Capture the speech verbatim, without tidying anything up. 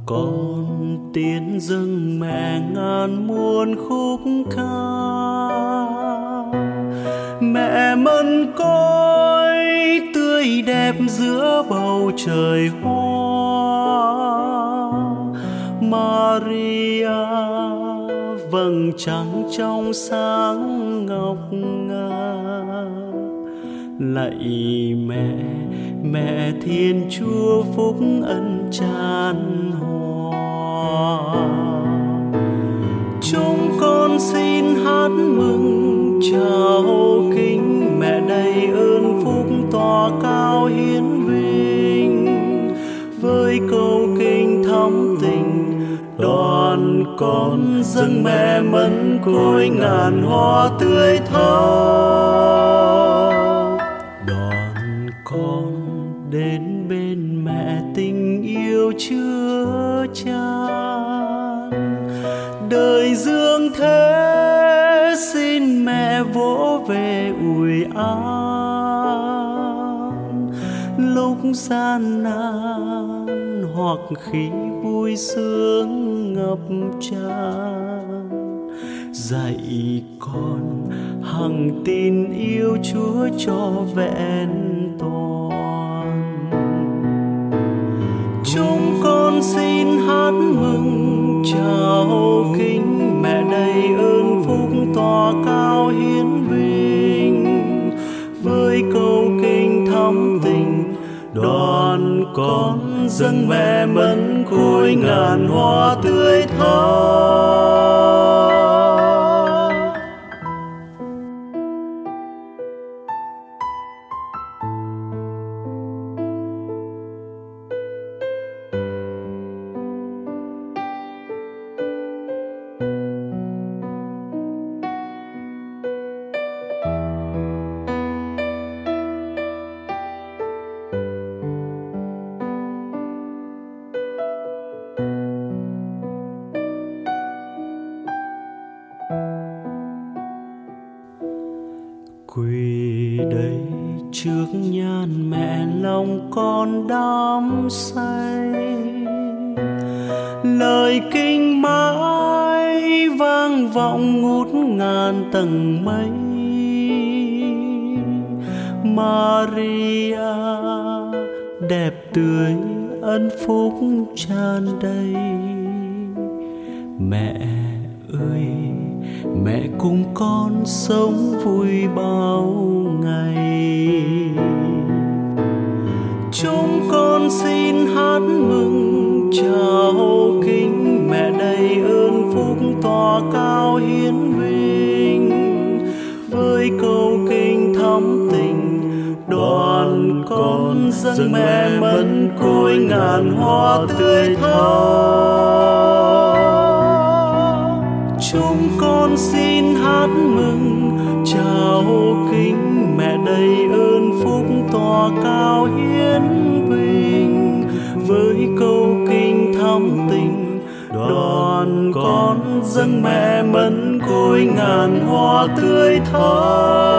con tiến dâng mẹ ngàn muôn khúc ca. Mẹ mân côi tươi đẹp giữa bầu trời hoa, Maria vầng trăng trong sáng ngọc ngà. Lạy mẹ, mẹ Thiên Chúa phúc ân tràn hòa. Chúng con xin hát mừng chào kính mẹ đầy ơn phúc tỏa cao hiến vinh. Với câu kinh thắm tình đoàn con dâng mẹ mân côi ngàn hoa tươi thắm. Đoàn con đến bên mẹ tình yêu chứa chan. Đời dương thế xin mẹ vỗ về ủi an. Lúc gian nan hoặc khi vui sướng ngập tràn, dạy con hằng tin yêu Chúa cho vẹn toàn. Chúng con xin hát mừng chào kính mẹ đầy ơn phúc tỏa cao hiến vinh. Với câu kinh thắm tình đoàn con dâng mẹ mân côi ngàn hoa tươi thắm. Quỳ đây trước nhan mẹ lòng con đắm say. Lời kinh mãi vang vọng ngút ngàn tầng mây. Maria đẹp tươi ân phúc tràn đầy. Mẹ ơi, mẹ cùng con sống vui bao ngày. Chúng con xin hát mừng chào kính mẹ đầy ơn phúc tỏa cao hiến vinh. Với câu kinh thắm tình đoàn con dâng mẹ mân côi ngàn hoa tươi thắm. Chúng con xin hát mừng chào kính mẹ đầy ơn phúc tỏa cao hiến vinh. Với câu kinh thắm tình đoàn con dâng mẹ mân côi ngàn hoa tươi thắm.